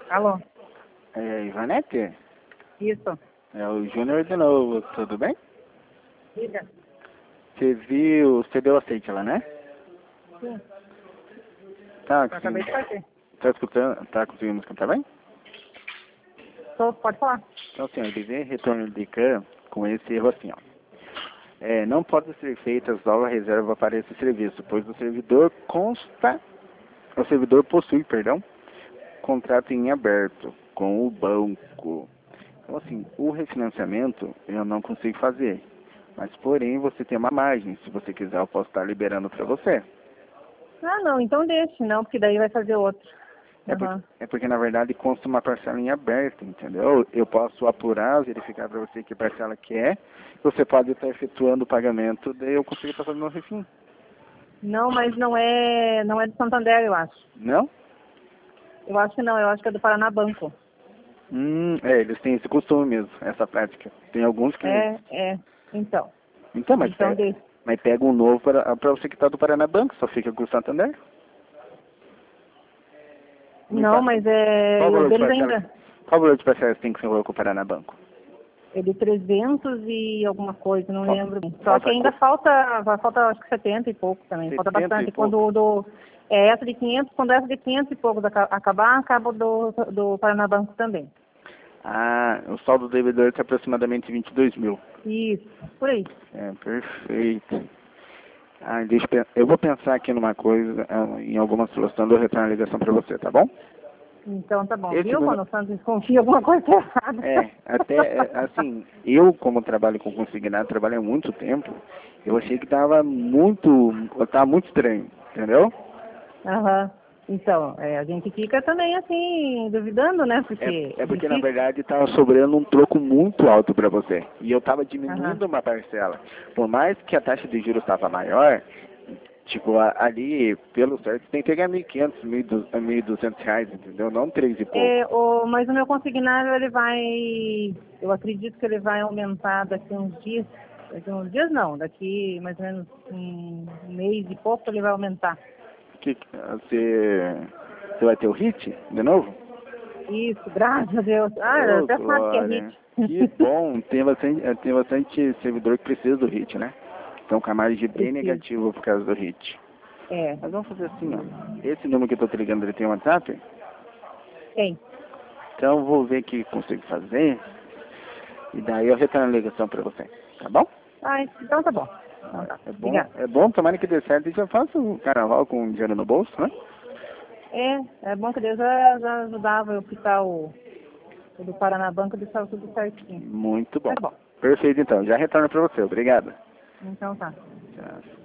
Alô? Ivanete? Isso. É o Júnior de novo, tudo bem? Diga. Você deu aceite lá, né? Sim. Tá, Eu acabei de fazer. tá escutando, tá conseguindo escutar bem? Pode falar. Então assim, ele vem retorno de CAN com esse erro assim, ó. Não pode ser feita nova reserva para esse serviço, pois o servidor possui, contrato em aberto com o banco. Então assim, o refinanciamento eu não consigo fazer. Mas porém você tem uma margem, se você quiser eu posso estar liberando para você. Ah, não, então deixe, não, porque daí vai fazer outro. É porque na verdade consta uma parcela em aberto, entendeu? Eu posso apurar, verificar para você que parcela que é. Você pode estar efetuando o pagamento, daí eu consigo estar fazendo o refim. Não, mas não é do Santander, eu acho. Não? Eu acho que não, eu acho que é do Paraná Banco. Eles têm esse costume mesmo, essa prática. Tem alguns clientes. Então. Então, mas, Então deixe. mas pega um novo para você que está do Paraná Banco, só fica com o Santander. Não, mas Qual o valor de deles parcela? ainda Qual valor de parcela você tem que ser com o Paraná Banco? é de 300 e alguma coisa, não lembro. Só Falta que ainda falta acho que 70 e pouco também. Falta 70 e bastante. pouco? Essa de 500, quando essa de 500 e poucos acabar, acaba do Paraná Banco também. Ah, o saldo do devedor está aproximadamente 22 mil. Isso, por aí. Perfeito. Eu vou pensar aqui numa coisa, em alguma solução, eu retorno a ligação para você, tá bom? Então tá bom, Esse viu? número... Quando o Santos desconfia alguma coisa errada. Assim, eu como trabalho com consignado, trabalho há muito tempo, eu achei que tava muito estranho, entendeu? Aham. Então, a gente fica também assim, duvidando, né? Porque Porque na verdade estava sobrando um troco muito alto para você. E eu estava diminuindo Aham. uma parcela. Por mais que a taxa de juros estava maior, tipo, ali, pelo certo, você tem que pegar 1.500, 1.200 reais, entendeu? Não 3 e pouco. Mas o meu consignado, eu acredito que ele vai aumentar daqui uns dias. Daqui uns dias não, daqui mais ou menos um mês e pouco ele vai aumentar. Você vai ter o hit de novo? Isso, graças a Deus. Eu até sabe que é Glória. hit. Que bom. Tem bastante servidor que precisa do hit, né? Então, com a margem bem Preciso. negativa por causa do hit. Mas vamos fazer assim, ó. Esse número que eu tô te ligando, ele tem WhatsApp? Tem. Então, eu vou ver o que consigo fazer. E daí eu retorno a ligação pra você. Tá bom? Então tá bom. Então tá. Obrigada. É bom, tomara que dê certo e já faça o carnaval com dinheiro no bolso, né? É bom que Deus já ajudava eu ficar o do Paraná Banco, deixava tudo certinho. Muito bom. Tá bom. Perfeito, então. Já retorno pra você. Obrigado. Então tá. Tchau.